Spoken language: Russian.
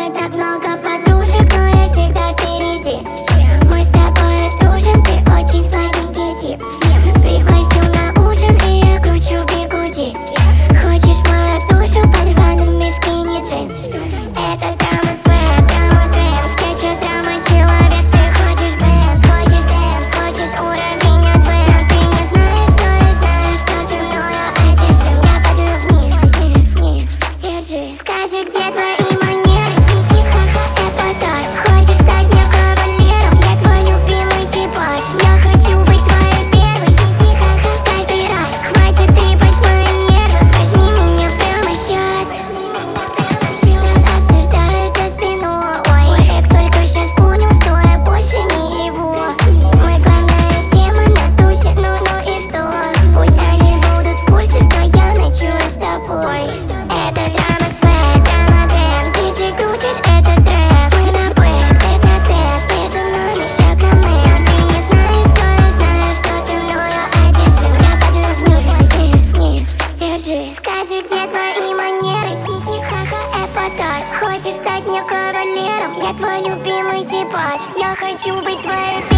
мной так много подружек, но я всегда впереди. Мы с тобой дружим, ты очень сладенький тип. Пригласил на ужин, и я кручу бигуди. Хочешь мою душу под рваными скини джинс? Это драма свэк, драма дэнс. Я чё драма человек, ты хочешь бэнс, хочешь дэнс, хочешь уровень адвэнс. Ты не знаешь, что я знаю, что ты мною одержим. Я падаю вниз, вниз, вниз, держи. Скажи, где твои манеры, хихи-ха-ха, эпатаж. Хочешь стать мне кавалером, я твой любимый типаж. Я хочу быть твоей первой, хихи-ха-ха, каждый раз. Хватит трепать мои нервы, возьми меня прямо сейчас. Нас обсуждают за спиной. Ой, эк только сейчас понял, что я больше не его. Мы главная тема на тусе, ну и что? Пусть они будут в курсе, что я ночую с тобой. Это драма свэк, драма дэнс. Диджей крутит этот трек. Мы на бэк, это тэк. Между нами шаг на мэн. Ты не знаешь, что я знаю, что ты мною одержим. Я падаю вниз, вниз, вниз, держи. Скажи, где твои манеры, хихи-ха-ха, эпатаж. Хочешь стать мне кавалером, я твой любимый типаж. Я хочу быть твоей